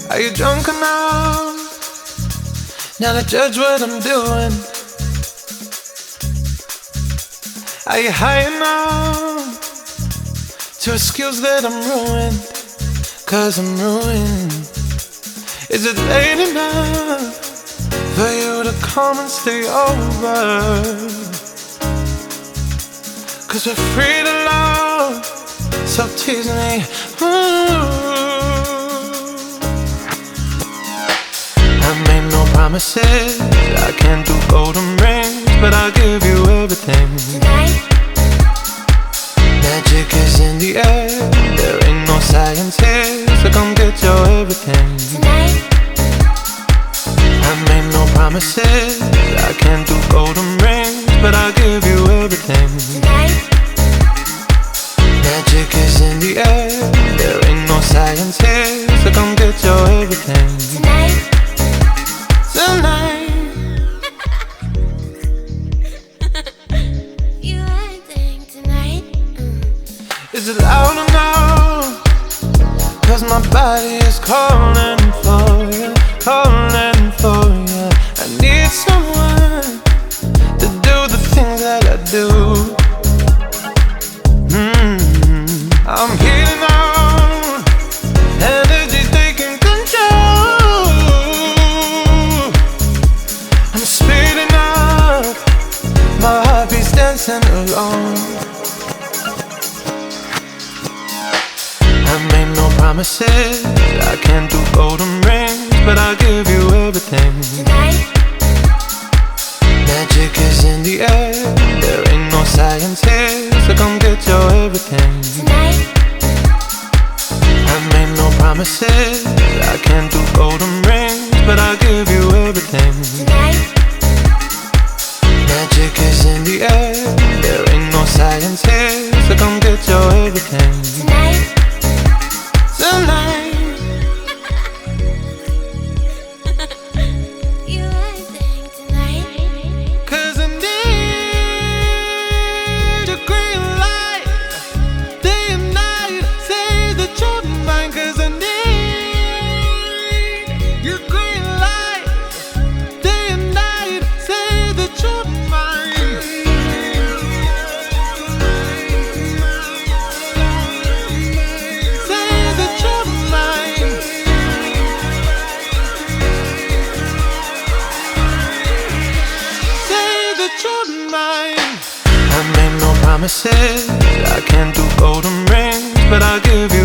Are you drunk enough now to judge what I'm doing? Are you high enough to excuse that I'm ruined? 'Cause I'm ruined. Is it late enough for you to come and stay over? 'Cause we're free to love, so tease me. I made no promises, I can't do golden rings, but I'll give you everything. Tonight, Magic is in the air, there ain't no science here, so come get your everything. tonight, I made no promises, I can't do golden rings, but I'll give you everything. tonight, Magic is in the air, there ain't no science here, so come get your everything. tonight. Tonight, You acting tonight. is it loud enough? 'Cause my body is calling for you, calling for you. I need someone to do the things that I do. I'm healing on, energy's taking control. I'm speeding up, my heartbeat's dancing alone. I made no promises, I can't do golden rings, but I'll give you everything. Tonight, Magic is in the air, there ain't no science here, so come get your everything. tonight, I made no promises, I can't do golden rings, but I'll give you everything. tonight, Magic is in the air, there ain't no science here, so come get your everything. tonight. Tonight, You acting tonight. 'cause I need a green light, day and night, say that you're mine. 'Cause I need your green light, day and night, say that you're mine. Say that you're mine. Say that you're mine. I made no promises, I can't do golden rings, but I'll give you